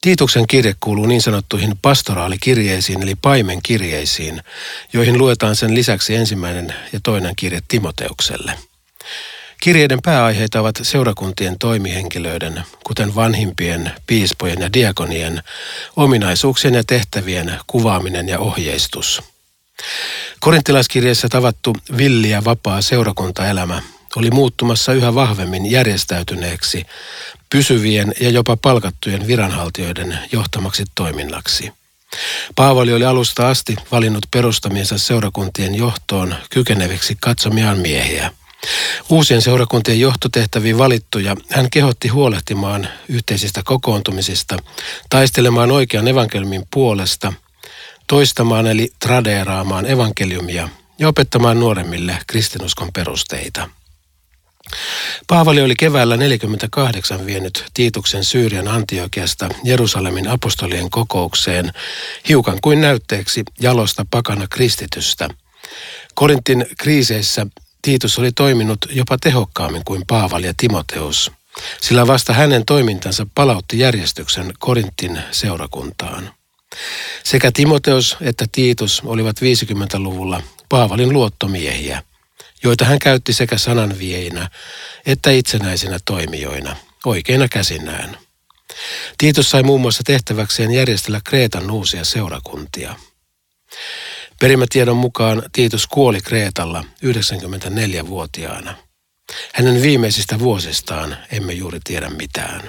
Tiituksen kirje kuuluu niin sanottuihin pastoraalikirjeisiin eli paimenkirjeisiin, joihin luetaan sen lisäksi ensimmäinen ja toinen kirje Timoteukselle. Kirjeiden pääaiheita ovat seurakuntien toimihenkilöiden, kuten vanhimpien, piispojen ja diakonien, ominaisuuksien ja tehtävien kuvaaminen ja ohjeistus. Korinttilaiskirjeessä tavattu villi ja vapaa seurakuntaelämä oli muuttumassa yhä vahvemmin järjestäytyneeksi, pysyvien ja jopa palkattujen viranhaltijoiden johtamaksi toiminnaksi. Paavali oli alusta asti valinnut perustamiensa seurakuntien johtoon kykeneviksi katsomiaan miehiä. Uusien seurakuntien johtotehtäviin valittuja hän kehotti huolehtimaan yhteisistä kokoontumisista, taistelemaan oikean evankeliumin puolesta, toistamaan eli tradeeraamaan evankeliumia ja opettamaan nuoremmille kristinuskon perusteita. Paavali oli keväällä 48 vienyt Tiituksen Syyrian Antiokiasta Jerusalemin apostolien kokoukseen hiukan kuin näytteeksi jalosta pakana kristitystä. Korintin kriiseissä Tiitus oli toiminut jopa tehokkaammin kuin Paavali ja Timoteus, sillä vasta hänen toimintansa palautti järjestyksen Korintin seurakuntaan. Sekä Timoteus että Tiitus olivat 50-luvulla Paavalin luottomiehiä, joita hän käytti sekä sananvieinä että itsenäisinä toimijoina, oikeina käsinään. Tiitus sai muun muassa tehtäväkseen järjestellä Kreetan uusia seurakuntia. Perimätiedon mukaan Tiitus kuoli Kreetalla 94-vuotiaana. Hänen viimeisistä vuosistaan emme juuri tiedä mitään.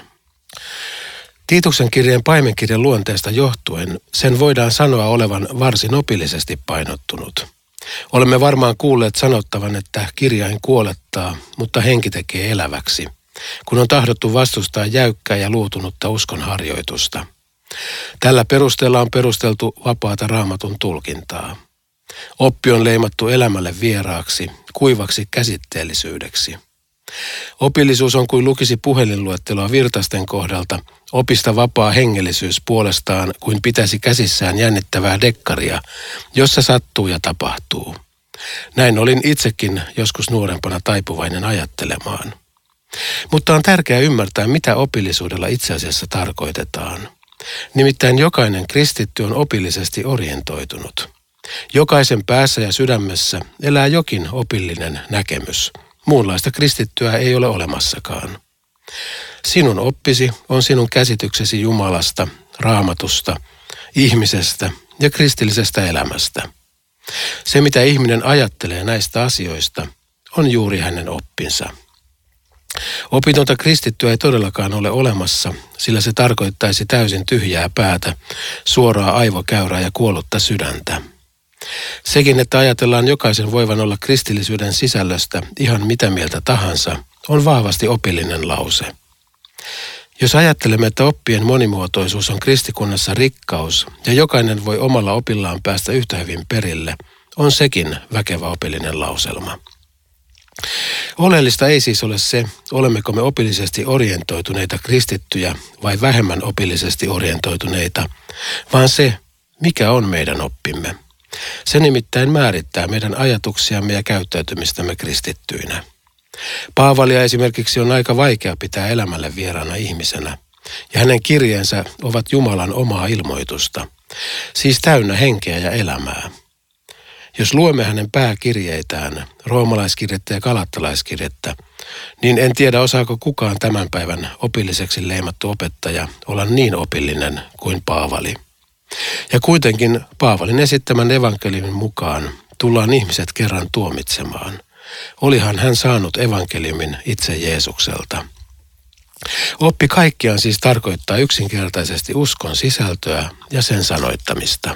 Tiituksen kirjeen paimenkirjan luonteesta johtuen sen voidaan sanoa olevan varsin opillisesti painottunut. Olemme varmaan kuulleet sanottavan, että kirjain kuolettaa, mutta henki tekee eläväksi, kun on tahdottu vastustaa jäykkää ja luutunutta uskonharjoitusta. Tällä perusteella on perusteltu vapaata Raamatun tulkintaa. Oppi on leimattu elämälle vieraaksi, kuivaksi käsitteellisyydeksi. Opillisuus on kuin lukisi puhelinluetteloa virtasten kohdalta, opista vapaa hengellisyys puolestaan kuin pitäisi käsissään jännittävää dekkaria, jossa sattuu ja tapahtuu. Näin olin itsekin joskus nuorempana taipuvainen ajattelemaan. Mutta on tärkeää ymmärtää, mitä opillisuudella itse asiassa tarkoitetaan. Nimittäin jokainen kristitty on opillisesti orientoitunut. Jokaisen päässä ja sydämessä elää jokin opillinen näkemys. Muunlaista kristittyä ei ole olemassakaan. Sinun oppisi on sinun käsityksesi Jumalasta, Raamatusta, ihmisestä ja kristillisestä elämästä. Se, mitä ihminen ajattelee näistä asioista, on juuri hänen oppinsa. Opitonta kristittyä ei todellakaan ole olemassa, sillä se tarkoittaisi täysin tyhjää päätä, suoraa aivokäyrää ja kuollutta sydäntä. Sekin, että ajatellaan jokaisen voivan olla kristillisyyden sisällöstä ihan mitä mieltä tahansa, on vahvasti opillinen lause. Jos ajattelemme, että oppien monimuotoisuus on kristikunnassa rikkaus ja jokainen voi omalla opillaan päästä yhtä hyvin perille, on sekin väkevä opillinen lauselma. Oleellista ei siis ole se, olemmeko me opillisesti orientoituneita kristittyjä vai vähemmän opillisesti orientoituneita, vaan se, mikä on meidän oppimme. Se nimittäin määrittää meidän ajatuksiamme ja käyttäytymistämme kristittyinä. Paavalia esimerkiksi on aika vaikea pitää elämälle vieraana ihmisenä, ja hänen kirjeensä ovat Jumalan omaa ilmoitusta, siis täynnä henkeä ja elämää. Jos luemme hänen pääkirjeitään, roomalaiskirjettä ja galattalaiskirjettä, niin en tiedä osaako kukaan tämän päivän opilliseksi leimattu opettaja olla niin opillinen kuin Paavali. Ja kuitenkin Paavalin esittämän evankeliumin mukaan tullaan ihmiset kerran tuomitsemaan. Olihan hän saanut evankeliumin itse Jeesukselta. Oppi kaikkiaan siis tarkoittaa yksinkertaisesti uskon sisältöä ja sen sanoittamista.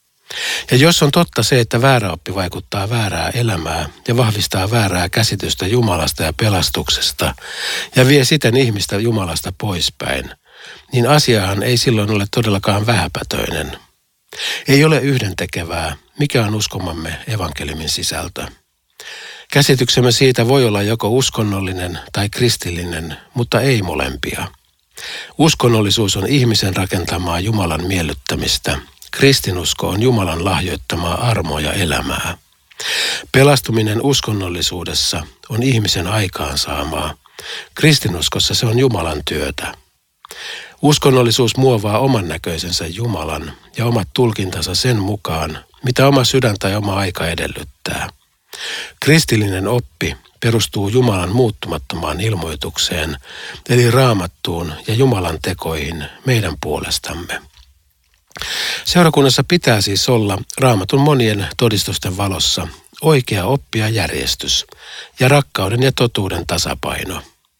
Ja jos on totta se, että väärä oppi vaikuttaa väärää elämää ja vahvistaa väärää käsitystä Jumalasta ja pelastuksesta ja vie siten ihmistä Jumalasta poispäin, niin asiahan ei silloin ole todellakaan vähäpätöinen. Ei ole yhdentekevää, mikä on uskomamme evankeliumin sisältö. Käsityksemme siitä voi olla joko uskonnollinen tai kristillinen, mutta ei molempia. Uskonnollisuus on ihmisen rakentamaa Jumalan miellyttämistä. Kristinusko on Jumalan lahjoittamaa armoa ja elämää. Pelastuminen uskonnollisuudessa on ihmisen aikaansaamaa. Kristinuskossa se on Jumalan työtä. Uskonnollisuus muovaa oman näköisensä Jumalan ja omat tulkintansa sen mukaan, mitä oma sydän tai oma aika edellyttää. Kristillinen oppi perustuu Jumalan muuttumattomaan ilmoitukseen, eli Raamattuun ja Jumalan tekoihin meidän puolestamme. Seurakunnassa pitää siis olla Raamatun monien todistusten valossa oikea oppi ja järjestys ja rakkauden ja totuuden tasapaino.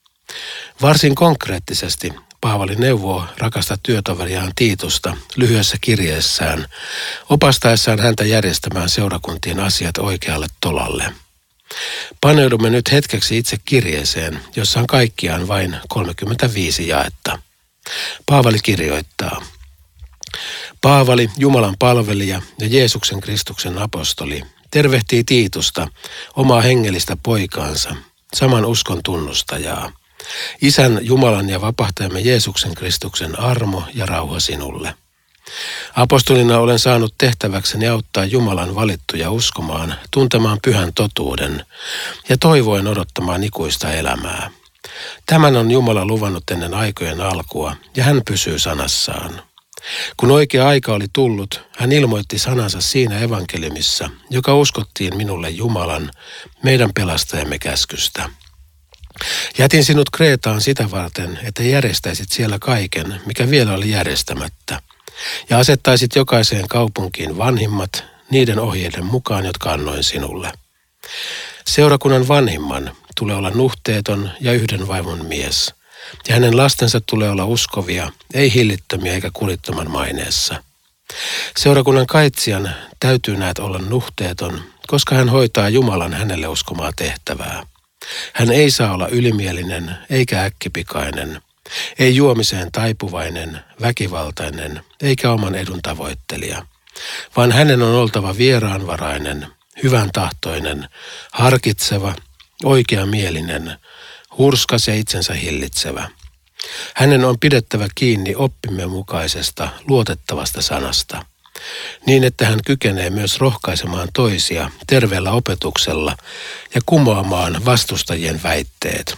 Varsin konkreettisesti Paavali neuvoo rakasta työtoveriaan Tiitusta lyhyessä kirjeessään, opastaessaan häntä järjestämään seurakuntien asiat oikealle tolalle. Paneudumme nyt hetkeksi itse kirjeeseen, jossa on kaikkiaan vain 35 jaetta. Paavali kirjoittaa: Paavali, Jumalan palvelija ja Jeesuksen Kristuksen apostoli, tervehtii Tiitusta, omaa hengellistä poikaansa, saman uskon tunnustajaa. Isän, Jumalan ja vapahtajamme Jeesuksen Kristuksen armo ja rauha sinulle. Apostolina olen saanut tehtäväkseni auttaa Jumalan valittuja uskomaan, tuntemaan pyhän totuuden ja toivoen odottamaan ikuista elämää. Tämän on Jumala luvannut ennen aikojen alkua ja hän pysyy sanassaan. Kun oikea aika oli tullut, hän ilmoitti sanansa siinä evankeliumissa, joka uskottiin minulle Jumalan, meidän pelastajamme käskystä. Jätin sinut Kreetaan sitä varten, että järjestäisit siellä kaiken, mikä vielä oli järjestämättä, ja asettaisit jokaiseen kaupunkiin vanhimmat niiden ohjeiden mukaan, jotka annoin sinulle. Seurakunnan vanhimman tulee olla nuhteeton ja yhden vaimon mies, ja hänen lastensa tulee olla uskovia, ei hillittömiä eikä kurittoman maineessa. Seurakunnan kaitsijan täytyy näet olla nuhteeton, koska hän hoitaa Jumalan hänelle uskomaa tehtävää. Hän ei saa olla ylimielinen eikä äkkipikainen, ei juomiseen taipuvainen, väkivaltainen eikä oman edun tavoittelija, vaan hänen on oltava vieraanvarainen, hyvän tahtoinen, harkitseva, oikeamielinen, hurskas ja itsensä hillitsevä. Hänen on pidettävä kiinni oppimme mukaisesta, luotettavasta sanasta, niin että hän kykenee myös rohkaisemaan toisia terveellä opetuksella ja kumoamaan vastustajien väitteet.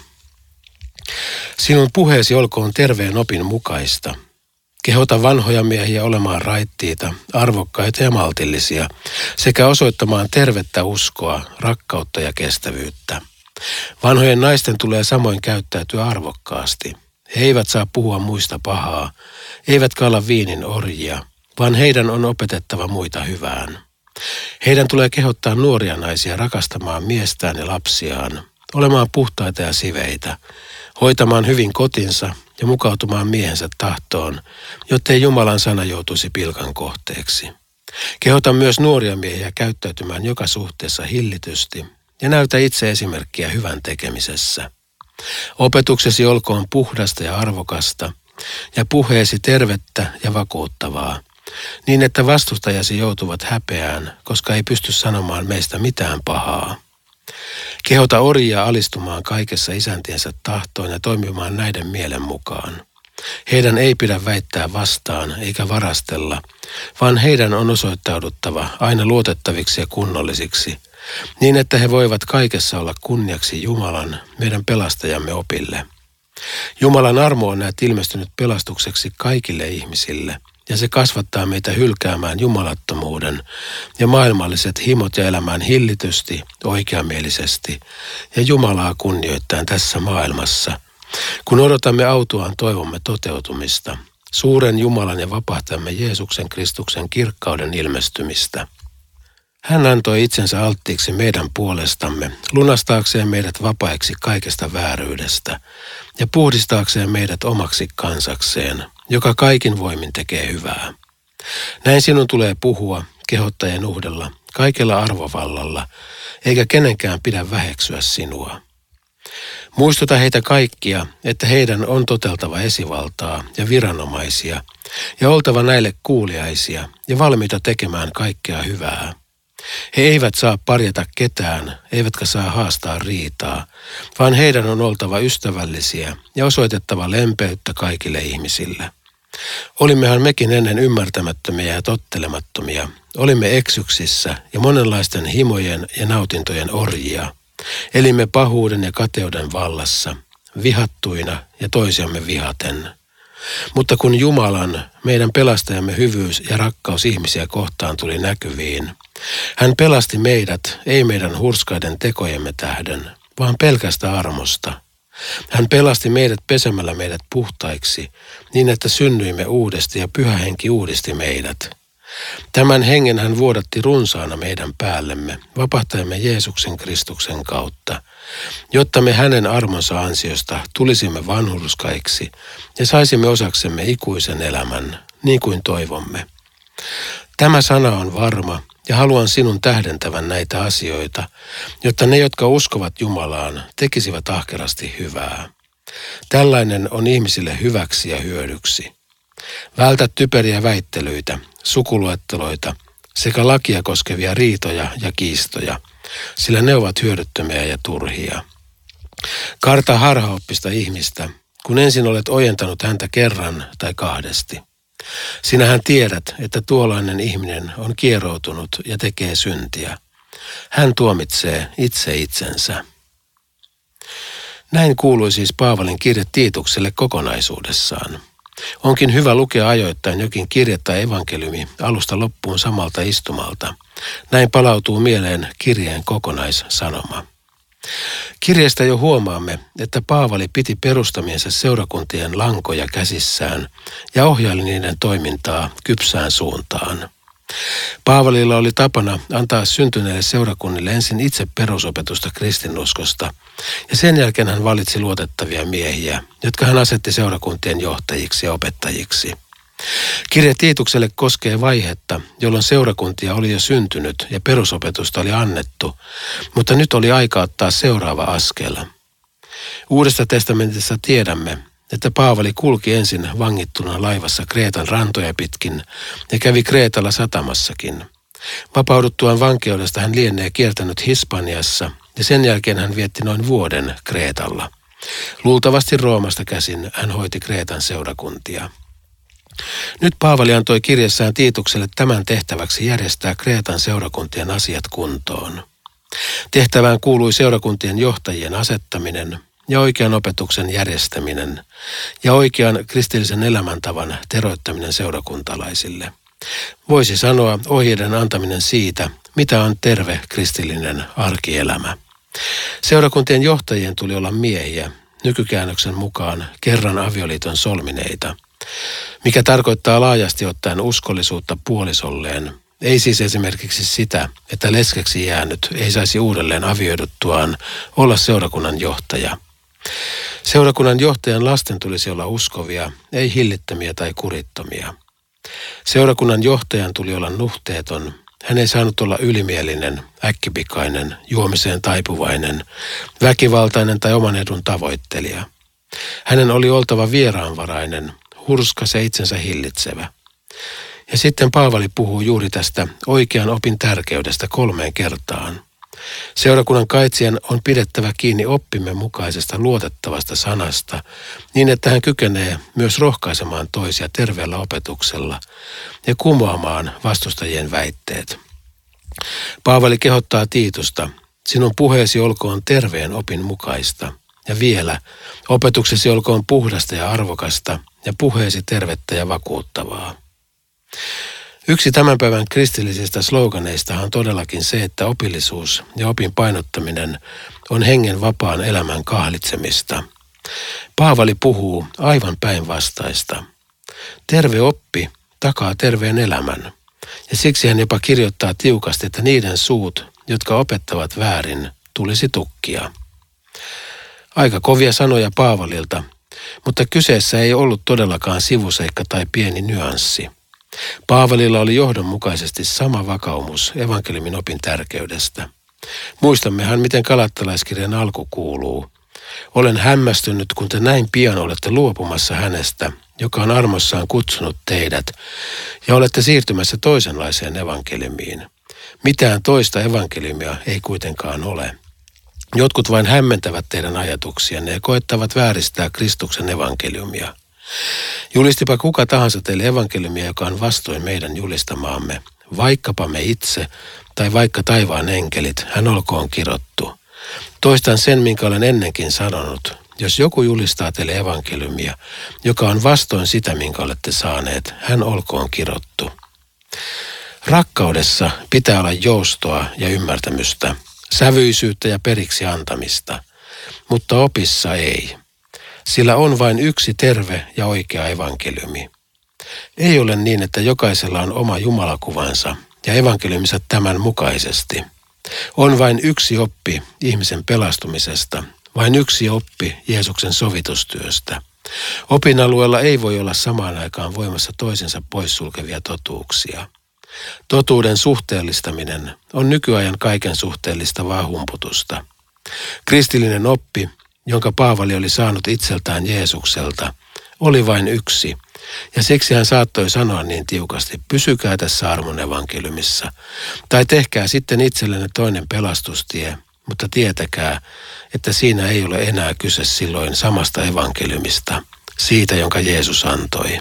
Sinun puheesi olkoon terveen opin mukaista. Kehota vanhoja miehiä olemaan raittiita, arvokkaita ja maltillisia, sekä osoittamaan tervettä uskoa, rakkautta ja kestävyyttä. Vanhojen naisten tulee samoin käyttäytyä arvokkaasti. He eivät saa puhua muista pahaa, eivätkä olla viinin orjia, vaan heidän on opetettava muita hyvään. Heidän tulee kehottaa nuoria naisia rakastamaan miestään ja lapsiaan, olemaan puhtaita ja siveitä, hoitamaan hyvin kotinsa ja mukautumaan miehensä tahtoon, jottei Jumalan sana joutuisi pilkan kohteeksi. Kehota myös nuoria miehiä käyttäytymään joka suhteessa hillitysti ja näytä itse esimerkkiä hyvän tekemisessä. Opetuksesi olkoon puhdasta ja arvokasta ja puheesi tervettä ja vakuuttavaa, niin että vastustajasi joutuvat häpeään, koska ei pysty sanomaan meistä mitään pahaa. Kehota orjia alistumaan kaikessa isäntiensä tahtoon ja toimimaan näiden mielen mukaan. Heidän ei pidä väittää vastaan eikä varastella, vaan heidän on osoittauduttava aina luotettaviksi ja kunnollisiksi, niin että he voivat kaikessa olla kunniaksi Jumalan, meidän pelastajamme opille. Jumalan armo on näet ilmestynyt pelastukseksi kaikille ihmisille, ja se kasvattaa meitä hylkäämään jumalattomuuden ja maailmalliset himot ja elämään hillitysti, oikeamielisesti ja Jumalaa kunnioittaen tässä maailmassa, kun odotamme autuaan toivomme toteutumista, suuren Jumalan ja vapahtajamme Jeesuksen Kristuksen kirkkauden ilmestymistä. Hän antoi itsensä alttiiksi meidän puolestamme, lunastaakseen meidät vapaiksi kaikesta vääryydestä ja puhdistaakseen meidät omaksi kansakseen, joka kaikin voimin tekee hyvää. Näin sinun tulee puhua, kehottaa ja nuhdella, kaikella arvovallalla, eikä kenenkään pidä väheksyä sinua. Muistuta heitä kaikkia, että heidän on toteltava esivaltaa ja viranomaisia, ja oltava näille kuuliaisia ja valmiita tekemään kaikkea hyvää. He eivät saa parjata ketään, eivätkä saa haastaa riitaa, vaan heidän on oltava ystävällisiä ja osoitettava lempeyttä kaikille ihmisille. Olimmehan mekin ennen ymmärtämättömiä ja tottelemattomia, olimme eksyksissä ja monenlaisten himojen ja nautintojen orjia. Elimme pahuuden ja kateuden vallassa, vihattuina ja toisiamme vihaten. Mutta kun Jumalan, meidän pelastajamme hyvyys ja rakkaus ihmisiä kohtaan tuli näkyviin, hän pelasti meidät ei meidän hurskaiden tekojemme tähden, vaan pelkästä armosta. Hän pelasti meidät pesemällä meidät puhtaiksi, niin että synnyimme uudesti ja Pyhä Henki uudisti meidät. Tämän hengen hän vuodatti runsaana meidän päällemme, vapahtajamme Jeesuksen Kristuksen kautta, jotta me hänen armonsa ansiosta tulisimme vanhurskaiksi ja saisimme osaksemme ikuisen elämän, niin kuin toivomme. Tämä sana on varma, ja haluan sinun tähdentävän näitä asioita, jotta ne, jotka uskovat Jumalaan, tekisivät ahkerasti hyvää. Tällainen on ihmisille hyväksi ja hyödyksi. Vältä typeriä väittelyitä, sukuluetteloita sekä lakia koskevia riitoja ja kiistoja, sillä ne ovat hyödyttömiä ja turhia. Karta harhaoppista ihmistä, kun ensin olet ojentanut häntä kerran tai kahdesti. Sinähän tiedät, että tuollainen ihminen on kieroutunut ja tekee syntiä. Hän tuomitsee itse itsensä. Näin kuului siis Paavalin kirje Tiitukselle kokonaisuudessaan. Onkin hyvä lukea ajoittain jokin kirje tai evankeliumi alusta loppuun samalta istumalta. Näin palautuu mieleen kirjeen kokonaissanoma. Kirjeestä jo huomaamme, että Paavali piti perustamiensa seurakuntien lankoja käsissään ja ohjaili niiden toimintaa kypsään suuntaan. Paavalilla oli tapana antaa syntyneille seurakunnille ensin itse perusopetusta kristinuskosta, ja sen jälkeen hän valitsi luotettavia miehiä, jotka hän asetti seurakuntien johtajiksi ja opettajiksi. Kirje Tiitukselle koskee vaihetta, jolloin seurakuntia oli jo syntynyt ja perusopetusta oli annettu, mutta nyt oli aika ottaa seuraava askel. Uudesta testamentissa tiedämme, että Paavali kulki ensin vangittuna laivassa Kreetan rantoja pitkin ja kävi Kreetalla satamassakin. Vapauduttuaan vankeudesta hän lienee kiertänyt Hispaniassa ja sen jälkeen hän vietti noin vuoden Kreetalla. Luultavasti Roomasta käsin hän hoiti Kreetan seurakuntia. Nyt Paavali antoi kirjassaan Tiitukselle tämän tehtäväksi järjestää Kreetan seurakuntien asiat kuntoon. Tehtävään kuului seurakuntien johtajien asettaminen ja oikean opetuksen järjestäminen ja oikean kristillisen elämäntavan teroittaminen seurakuntalaisille. Voisi sanoa ohjeiden antaminen siitä, mitä on terve kristillinen arkielämä. Seurakuntien johtajien tuli olla miehiä, nykykäännöksen mukaan kerran avioliiton solmineita, mikä tarkoittaa laajasti ottaen uskollisuutta puolisolleen. Ei siis esimerkiksi sitä, että leskeksi jäänyt ei saisi uudelleen avioiduttuaan olla seurakunnan johtaja. Seurakunnan johtajan lasten tulisi olla uskovia, ei hillittömiä tai kurittomia. Seurakunnan johtajan tuli olla nuhteeton. Hän ei saanut olla ylimielinen, äkkipikainen, juomiseen taipuvainen, väkivaltainen tai oman edun tavoittelija. Hänen oli oltava vieraanvarainen, hurskas ja itsensä hillitsevä. Ja sitten Paavali puhuu juuri tästä oikean opin tärkeydestä 3 kertaan. Seurakunnan kaitsijan on pidettävä kiinni oppimme mukaisesta luotettavasta sanasta, niin että hän kykenee myös rohkaisemaan toisia terveellä opetuksella ja kumoamaan vastustajien väitteet. Paavali kehottaa Tiitusta, sinun puheesi olkoon terveen opin mukaista, ja vielä, opetuksesi olkoon puhdasta ja arvokasta, ja puheesi tervettä ja vakuuttavaa. Yksi tämän päivän kristillisistä sloganeista on todellakin se, että opillisuus ja opin painottaminen on hengen vapaan elämän kahlitsemista. Paavali puhuu aivan päinvastaista. Terve oppi takaa terveen elämän, ja siksi hän jopa kirjoittaa tiukasti, että niiden suut, jotka opettavat väärin, tulisi tukkia. Aika kovia sanoja Paavalilta, mutta kyseessä ei ollut todellakaan sivuseikka tai pieni nyanssi. Paavalilla oli johdonmukaisesti sama vakaumus evankeliumin opin tärkeydestä. Muistammehan, miten Galattalaiskirjan alku kuuluu. Olen hämmästynyt, kun te näin pian olette luopumassa hänestä, joka on armossaan kutsunut teidät, ja olette siirtymässä toisenlaiseen evankeliumiin. Mitään toista evankeliumia ei kuitenkaan ole. Jotkut vain hämmentävät teidän ajatuksianne ja koettavat vääristää Kristuksen evankeliumia. Julistipa kuka tahansa teille evankeliumia, joka on vastoin meidän julistamaamme, vaikkapa me itse tai vaikka taivaan enkelit, hän olkoon kirottu. Toistan sen, minkä olen ennenkin sanonut. jos joku julistaa teille evankeliumia, joka on vastoin sitä, minkä olette saaneet, hän olkoon kirottu. Rakkaudessa pitää olla joustoa ja ymmärtämystä, sävyisyyttä ja periksi antamista, mutta opissa ei. Sillä on vain yksi terve ja oikea evankeliumi. Ei ole niin, että jokaisella on oma jumalakuvansa ja evankeliuminsa tämän mukaisesti. On vain yksi oppi ihmisen pelastumisesta, vain yksi oppi Jeesuksen sovitustyöstä. Opin alueella ei voi olla samaan aikaan voimassa toisensa poissulkevia totuuksia. Totuuden suhteellistaminen on nykyajan kaiken suhteellistavaa humputusta. Kristillinen oppi, jonka Paavali oli saanut itseltään Jeesukselta, oli vain yksi, ja siksi hän saattoi sanoa niin tiukasti, pysykää tässä armon evankeliumissa, tai tehkää sitten itsellenne toinen pelastustie, mutta tietäkää, että siinä ei ole enää kyse silloin samasta evankeliumista, siitä jonka Jeesus antoi.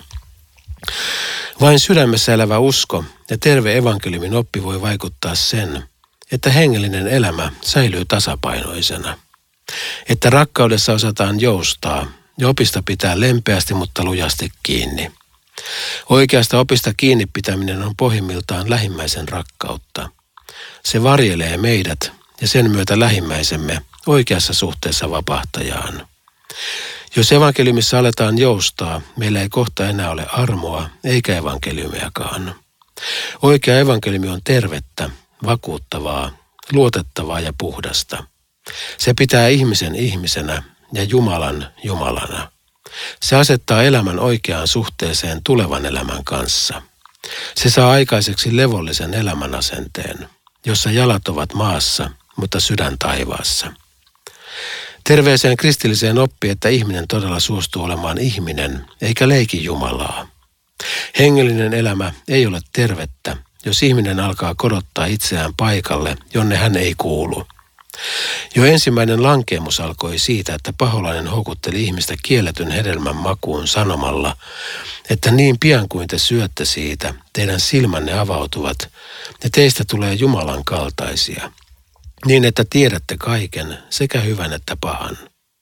Vain sydämessä elävä usko ja terve evankeliumin oppi voi vaikuttaa sen, että hengellinen elämä säilyy tasapainoisena. Että rakkaudessa osataan joustaa ja opista pitää lempeästi, mutta lujasti kiinni. Oikeasta opista kiinni pitäminen on pohjimmiltaan lähimmäisen rakkautta. Se varjelee meidät ja sen myötä lähimmäisemme oikeassa suhteessa vapahtajaan. Jos evankeliumissa aletaan joustaa, meillä ei kohta enää ole armoa eikä evankeliumiakaan. Oikea evankeliumi on tervettä, vakuuttavaa, luotettavaa ja puhdasta. Se pitää ihmisen ihmisenä ja Jumalan Jumalana. Se asettaa elämän oikeaan suhteeseen tulevan elämän kanssa. Se saa aikaiseksi levollisen elämän asenteen, jossa jalat ovat maassa, mutta sydän taivaassa. Terveeseen kristilliseen oppii, että ihminen todella suostuu olemaan ihminen, eikä leiki Jumalaa. Hengellinen elämä ei ole tervettä, jos ihminen alkaa korottaa itseään paikalle, jonne hän ei kuulu. Jo ensimmäinen lankeemus alkoi siitä, että paholainen houkutteli ihmistä kielletyn hedelmän makuun sanomalla, että niin pian kuin te syötte siitä, teidän silmänne avautuvat ja teistä tulee Jumalan kaltaisia, niin että tiedätte kaiken, sekä hyvän että pahan.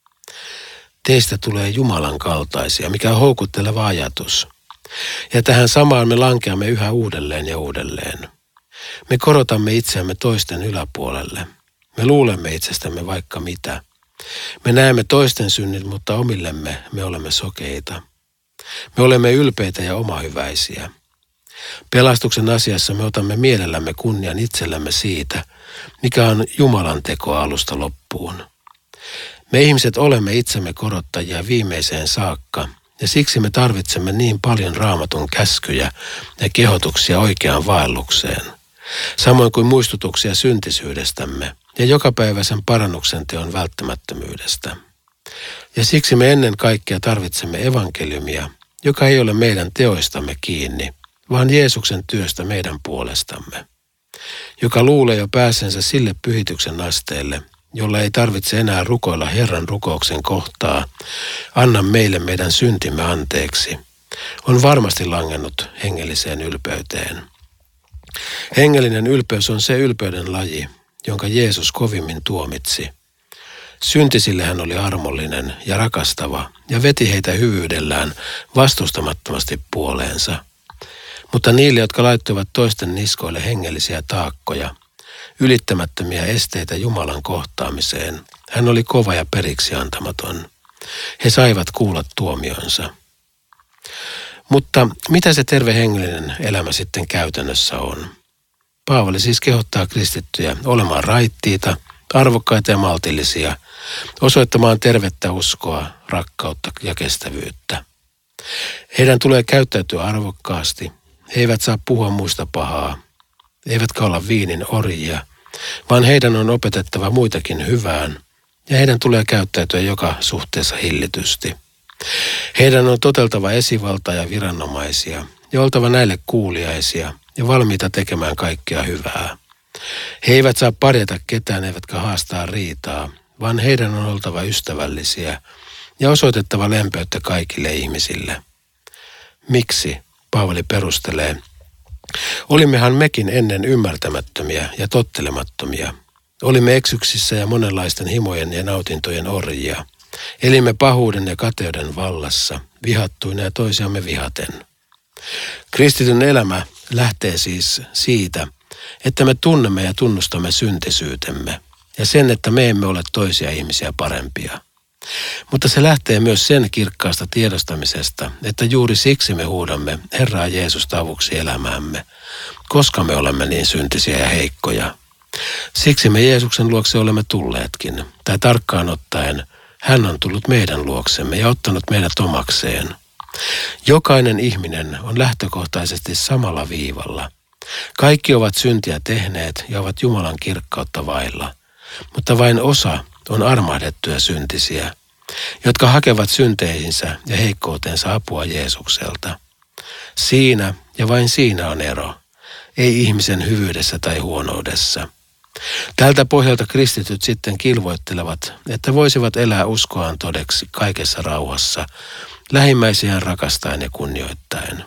Teistä tulee Jumalan kaltaisia, mikä on houkutteleva ajatus. Ja tähän samaan me lankeamme yhä uudelleen ja uudelleen. Me korotamme itseämme toisten yläpuolelle. Me luulemme itsestämme vaikka mitä. Me näemme toisten synnit, mutta omillemme me olemme sokeita. Me olemme ylpeitä ja omahyväisiä. Pelastuksen asiassa me otamme mielellämme kunnian itsellemme siitä, mikä on Jumalan teko alusta loppuun. Me ihmiset olemme itsemme korottajia viimeiseen saakka, ja siksi me tarvitsemme niin paljon Raamatun käskyjä ja kehotuksia oikeaan vaellukseen, samoin kuin muistutuksia syntisyydestämme ja jokapäiväisen parannuksen teon välttämättömyydestä. Ja siksi me ennen kaikkea tarvitsemme evankeliumia, joka ei ole meidän teoistamme kiinni, vaan Jeesuksen työstä meidän puolestamme, joka luulee jo pääsensä sille pyhityksen asteelle, jolla ei tarvitse enää rukoilla Herran rukouksen kohtaa, anna meille meidän syntimme anteeksi, on varmasti langennut hengelliseen ylpeyteen. Hengellinen ylpeys on se ylpeyden laji, jonka Jeesus kovimmin tuomitsi. Syntisille hän oli armollinen ja rakastava ja veti heitä hyvyydellään vastustamattomasti puoleensa. Mutta niille, jotka laittoivat toisten niskoille hengellisiä taakkoja, ylittämättömiä esteitä Jumalan kohtaamiseen, hän oli kova ja periksi antamaton. He saivat kuulla tuomionsa. Mutta mitä se terve hengellinen elämä sitten käytännössä on? Paavali siis kehottaa kristittyjä olemaan raittiita, arvokkaita ja maltillisia, osoittamaan tervettä uskoa, rakkautta ja kestävyyttä. Heidän tulee käyttäytyä arvokkaasti, he eivät saa puhua muista pahaa, eivätkä olla viinin orjia, vaan heidän on opetettava muitakin hyvään, ja heidän tulee käyttäytyä joka suhteessa hillitysti. Heidän on toteltava esivaltaa ja viranomaisia, ja oltava näille kuuliaisia ja valmiita tekemään kaikkea hyvää. He eivät saa parjata ketään eivätkä haastaa riitaa, vaan heidän on oltava ystävällisiä ja osoitettava lempeyttä kaikille ihmisille. Miksi? Paavali perustelee. Olimmehan mekin ennen ymmärtämättömiä ja tottelemattomia. Olimme eksyksissä ja monenlaisten himojen ja nautintojen orjia. Elimme pahuuden ja kateuden vallassa, vihattuina ja toisiamme vihaten. Kristityn elämä lähtee siis siitä, että me tunnemme ja tunnustamme syntisyytemme ja sen, että me emme ole toisia ihmisiä parempia. Mutta se lähtee myös sen kirkkaasta tiedostamisesta, että juuri siksi me huudamme Herraa Jeesusta avuksi elämäämme, koska me olemme niin syntisiä ja heikkoja. Siksi me Jeesuksen luokse olemme tulleetkin, tai tarkkaan ottaen, hän on tullut meidän luoksemme ja ottanut meidät omakseen. Jokainen ihminen on lähtökohtaisesti samalla viivalla. Kaikki ovat syntiä tehneet ja ovat Jumalan kirkkautta vailla, mutta vain osa on armahdettuja syntisiä, jotka hakevat synteihinsä ja heikkoutensa apua Jeesukselta. Siinä ja vain siinä on ero, ei ihmisen hyvyydessä tai huonoudessa. Tältä pohjalta kristityt sitten kilvoittelevat, että voisivat elää uskoaan todeksi kaikessa rauhassa, lähimmäisiään rakastaen ja kunnioittaen.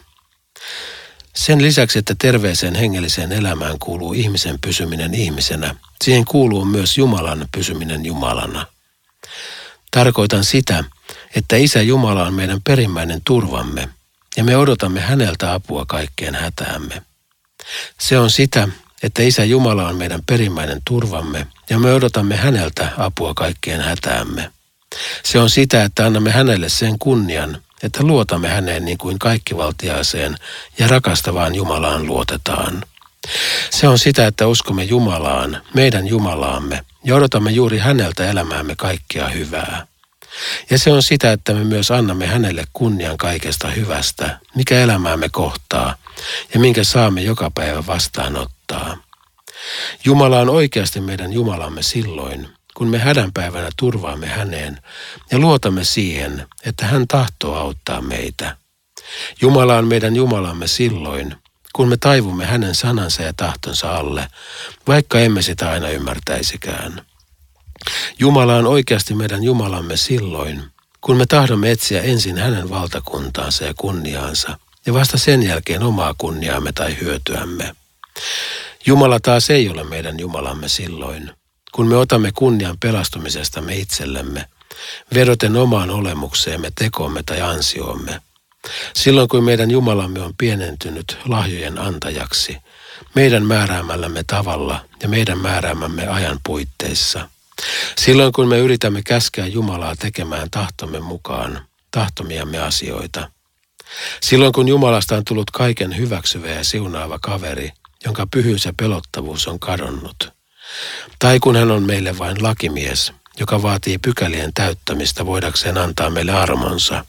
Sen lisäksi, että terveeseen hengelliseen elämään kuuluu ihmisen pysyminen ihmisenä, siihen kuuluu myös Jumalan pysyminen Jumalana. Tarkoitan sitä, että Isä Jumala on meidän perimmäinen turvamme ja me odotamme häneltä apua kaikkeen hätäämme. Se on sitä, että Isä Jumala on meidän perimmäinen turvamme ja me odotamme häneltä apua kaikkeen hätäämme. Se on sitä, että annamme hänelle sen kunnian, että luotamme häneen niin kuin kaikkivaltiaaseen ja rakastavaan Jumalaan luotetaan. Se on sitä, että uskomme Jumalaan, meidän Jumalaamme, ja odotamme juuri häneltä elämäämme kaikkea hyvää. Ja se on sitä, että me myös annamme hänelle kunnian kaikesta hyvästä, mikä elämäämme kohtaa ja minkä saamme joka päivä vastaanottaa. Jumala on oikeasti meidän Jumalamme silloin, kun me hädänpäivänä turvaamme häneen ja luotamme siihen, että hän tahtoo auttaa meitä. Jumala on meidän Jumalamme silloin, kun me taivumme hänen sanansa ja tahtonsa alle, vaikka emme sitä aina ymmärtäisikään. Jumala on oikeasti meidän Jumalamme silloin, kun me tahdomme etsiä ensin hänen valtakuntaansa ja kunniaansa, ja vasta sen jälkeen omaa kunniaamme tai hyötyämme. Jumala taas ei ole meidän Jumalamme silloin, kun me otamme kunnian pelastumisestamme itsellemme, vedoten omaan olemukseemme, tekomme tai ansiomme. Silloin kun meidän Jumalamme on pienentynyt lahjojen antajaksi, meidän määräämällämme tavalla ja meidän määräämämme ajan puitteissa. Silloin kun me yritämme käskeä Jumalaa tekemään tahtomme mukaan tahtomiamme asioita. Silloin kun Jumalasta on tullut kaiken hyväksyvä ja siunaava kaveri, jonka pyhyys ja pelottavuus on kadonnut. Tai kun hän on meille vain lakimies, joka vaatii pykälien täyttämistä voidakseen antaa meille armonsa.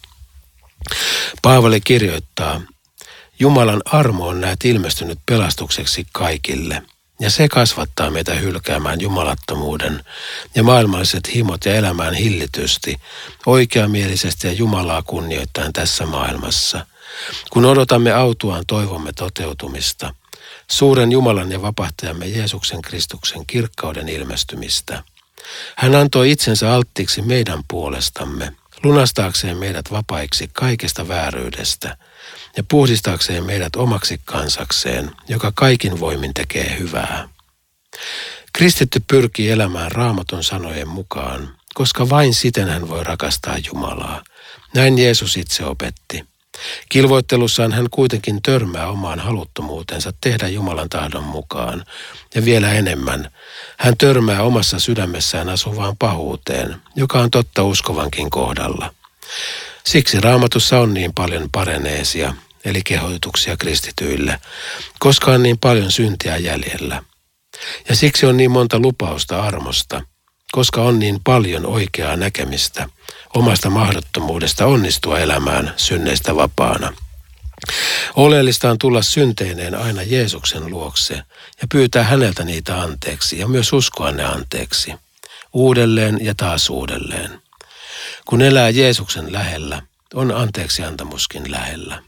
Paavali kirjoittaa, Jumalan armo on näet ilmestynyt pelastukseksi kaikille, ja se kasvattaa meitä hylkäämään jumalattomuuden ja maailmalliset himot ja elämään hillitysti, oikeamielisesti ja Jumalaa kunnioittaen tässä maailmassa, kun odotamme autuaan toivomme toteutumista, suuren Jumalan ja vapahtajamme Jeesuksen Kristuksen kirkkauden ilmestymistä. Hän antoi itsensä alttiiksi meidän puolestamme, lunastaakseen meidät vapaiksi kaikesta vääryydestä ja puhdistaakseen meidät omaksi kansakseen, joka kaikin voimin tekee hyvää. Kristitty pyrkii elämään Raamatun sanojen mukaan, koska vain siten hän voi rakastaa Jumalaa. Näin Jeesus itse opetti. Kilvoittelussaan hän kuitenkin törmää omaan haluttomuutensa tehdä Jumalan tahdon mukaan, ja vielä enemmän, hän törmää omassa sydämessään asuvaan pahuuteen, joka on totta uskovankin kohdalla. Siksi Raamatussa on niin paljon pareneesia, eli kehotuksia kristityille, koska on niin paljon syntiä jäljellä. Ja siksi on niin monta lupausta armosta, koska on niin paljon oikeaa näkemistä omasta mahdottomuudesta onnistua elämään synneistä vapaana. Oleellista on tulla synteineen aina Jeesuksen luokse ja pyytää häneltä niitä anteeksi ja myös uskoa ne anteeksi. Uudelleen ja taas uudelleen. Kun elää Jeesuksen lähellä, on anteeksiantamuskin lähellä.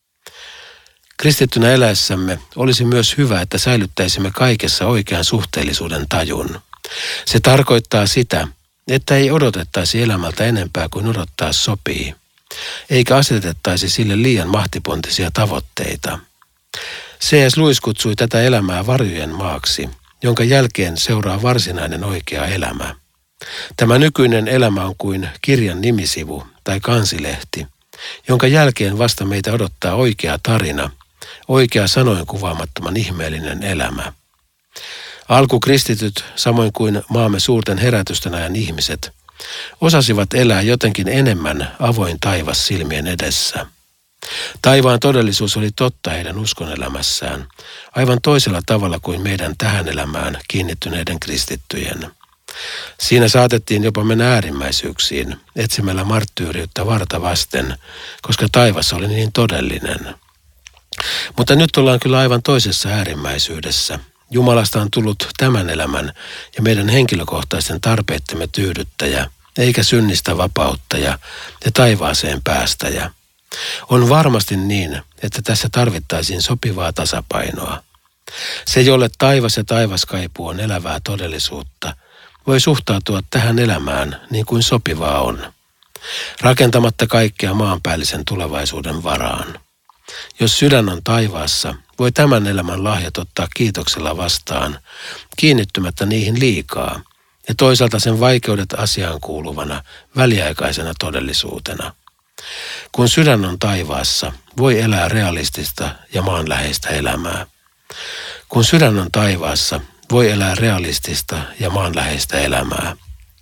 Kristittynä eläessämme olisi myös hyvä, että säilyttäisimme kaikessa oikean suhteellisuuden tajun. Se tarkoittaa sitä, että ei odotettaisi elämältä enempää kuin odottaa sopii, eikä asetettaisi sille liian mahtipontisia tavoitteita. C.S. Lewis kutsui tätä elämää varjojen maaksi, jonka jälkeen seuraa varsinainen oikea elämä. Tämä nykyinen elämä on kuin kirjan nimisivu tai kansilehti, jonka jälkeen vasta meitä odottaa oikea tarina, oikea sanoin kuvaamattoman ihmeellinen elämä. Alkukristityt, samoin kuin maamme suurten herätysten ajan ihmiset, osasivat elää jotenkin enemmän avoin taivas silmien edessä. Taivaan todellisuus oli totta heidän uskonelämässään, aivan toisella tavalla kuin meidän tähän elämään kiinnittyneiden kristittyjen. Siinä saatettiin jopa mennä äärimmäisyyksiin, etsimällä marttyyriyttä varta vasten, koska taivas oli niin todellinen. Mutta nyt ollaan kyllä aivan toisessa äärimmäisyydessä. Jumalasta on tullut tämän elämän ja meidän henkilökohtaisten tarpeittemme tyydyttäjä, eikä synnistä vapauttaja ja taivaaseen päästäjä. On varmasti niin, että tässä tarvittaisiin sopivaa tasapainoa. Se, jolle taivas ja taivaskaipuu on elävää todellisuutta, voi suhtautua tähän elämään niin kuin sopivaa on, rakentamatta kaikkea maanpäällisen tulevaisuuden varaan. Jos sydän on taivaassa, voi tämän elämän lahjat ottaa kiitoksella vastaan, kiinnittymättä niihin liikaa, ja toisaalta sen vaikeudet asiaan kuuluvana, väliaikaisena todellisuutena. Kun sydän on taivaassa, voi elää realistista ja maanläheistä elämää. Kun sydän on taivaassa, voi elää realistista ja maanläheistä elämää.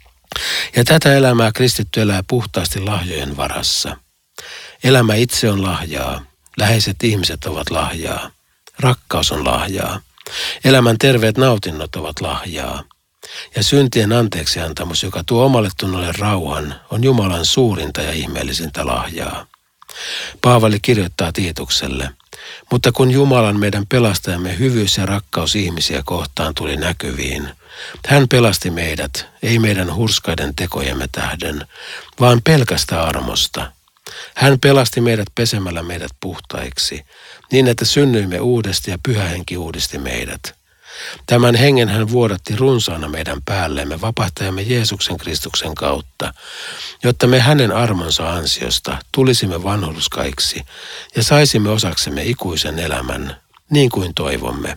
Ja tätä elämää kristitty elää puhtaasti lahjojen varassa. Elämä itse on lahjaa, läheiset ihmiset ovat lahjaa, rakkaus on lahjaa, elämän terveet nautinnot ovat lahjaa. Ja syntien anteeksiantamus, joka tuo omalle tunnolle rauhan, on Jumalan suurinta ja ihmeellisintä lahjaa. Paavali kirjoittaa Tiitukselle, mutta kun Jumalan meidän pelastajamme hyvyys ja rakkaus ihmisiä kohtaan tuli näkyviin, hän pelasti meidät, ei meidän hurskaiden tekojemme tähden, vaan pelkästä armosta. Hän pelasti meidät pesemällä meidät puhtaiksi, niin että synnyimme uudesti ja Pyhä Henki uudisti meidät. Tämän hengen hän vuodatti runsaana meidän päällemme vapahtajamme Jeesuksen Kristuksen kautta, jotta me hänen armonsa ansiosta tulisimme vanhurskaiksi ja saisimme osaksemme ikuisen elämän, niin kuin toivomme.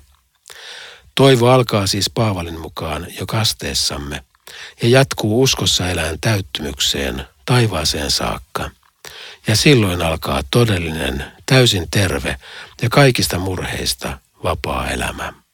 Toivo alkaa siis Paavalin mukaan jo kasteessamme ja jatkuu uskossa eläen täyttymykseen, taivaaseen saakka. Ja silloin alkaa todellinen, täysin terve ja kaikista murheista vapaa elämä.